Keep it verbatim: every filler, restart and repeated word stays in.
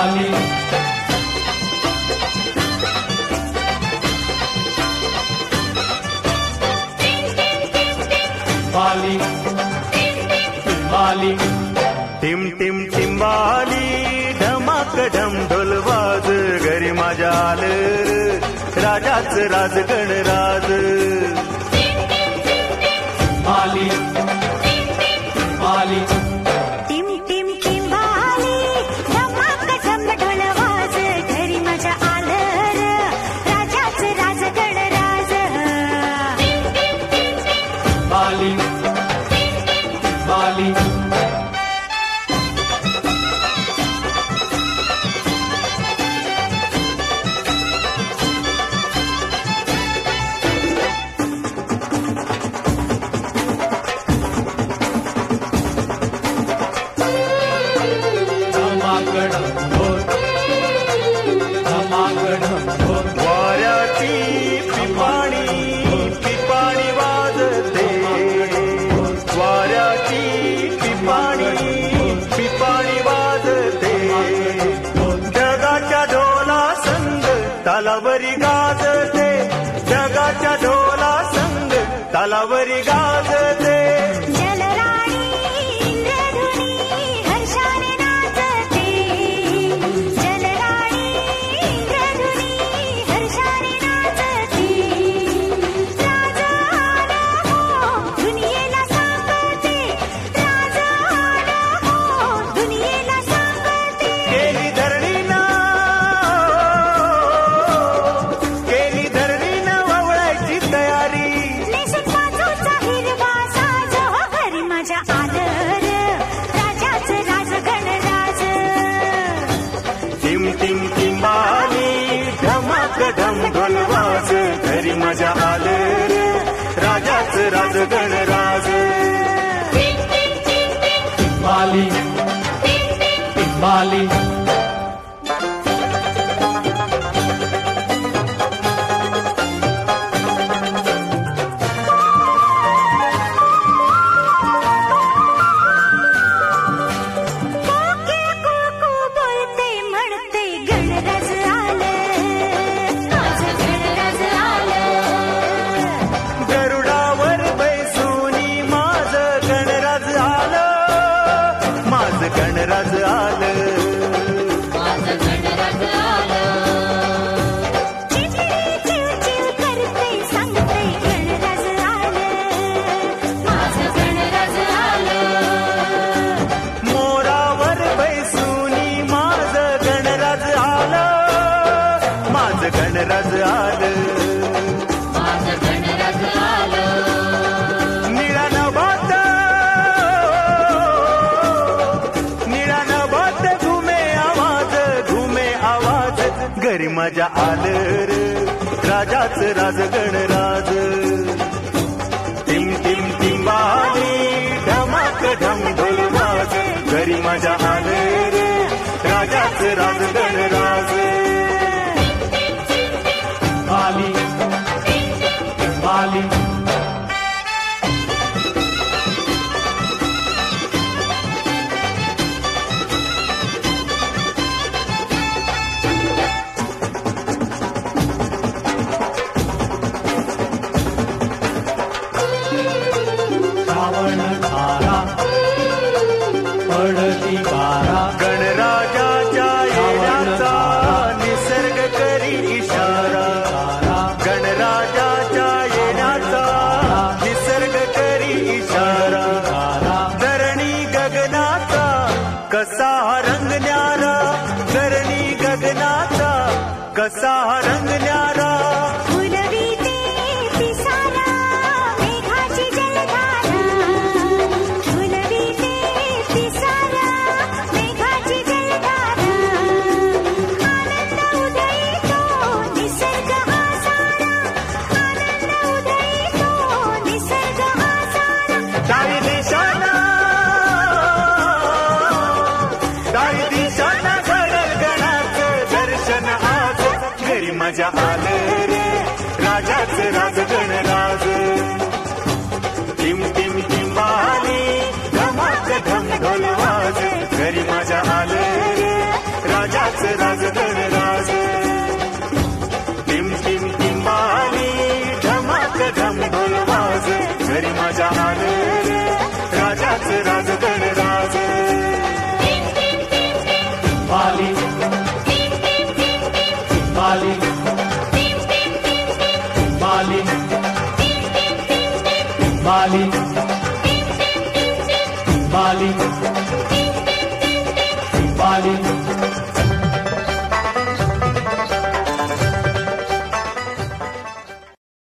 बाली बाली बाली team team टिंबाली ढमाक ढम ढोलवाज घरी माझ्या आलं राजाच राज गणराज बाली बाली टिम टिम टिंबाली धमाक ढम ढोलवाज घरी माझ्या आलं राजाच राज गणराज बाली बाली वाऱ्याची पिपाणी पिपाणी वाजते वाऱ्याची पिपाणी पिपाणी वाजते जगाच्या ढोला संग तालावरी गाजते जगाच्या ढोला संग तालावरी गाजते जलराणी इंद्रधुनी हर्षाने नाचते जलराणी इंद्रधुनी हर्षाने नाचते राज आला हो दुनियेला सांगते राज आला हो दुनियेला सांगते केली धरणीना केली धरणीना वळायची तयारी नेसत बाजूचा हिरवा साज घरी माझ्या आलं राजाच राज गणराज टिम टिम टिंबाली ढमाक ढम ढोलवाज घरी माझ्या आलं राजाच राज गणराज बाली बाली कोकिळ कुळकू बोलते म्हणते गणराज आलं माझं गणराज आलं गरुडावर बैसूनी माझ गणराज आलं माझ गणराज आलं चिमणी चिव चिव करते सांगते गणराज आलं माझं गणराज आलं मोरावर बैसूनी माझ गणराज आलं माझ गणराज आलं निळा नभात निळा नभात घुमे आवाज घुमे आवाज घरी माझ्या आलं राजाच राज गणराज टिम टिम टिंबाली ढमाक ढम ढोलवाज घरी माझ्या आलं राजाच राज गणराज बाली बाली श्रावण धारा पडती बारा गणराजाच्या येण्याचा निसर्ग करी इशारा गणराजाच्या येण्याचा निसर्ग करी इशारा धरणी गगनाचा कसा रंग न्यारा धरणी गगनाचा कसा रंग न्यारा फुलविते पिसारा मेघाची जलधारा फुलविते पिसारा मेघाची जलधारा आनंद उदयितो निसर्ग हा सारा आनंद उदयितो निसर्ग हा सारा काही दिशाना काही दिशाना घडल गणाचं दर्शन आज घरी माझ्या आलं रे राजाच राज गणराज टिम टिम टिंबाली धमाक ढम ढोलवाज घरी माझ्या आलं रे राजाच बाली बाली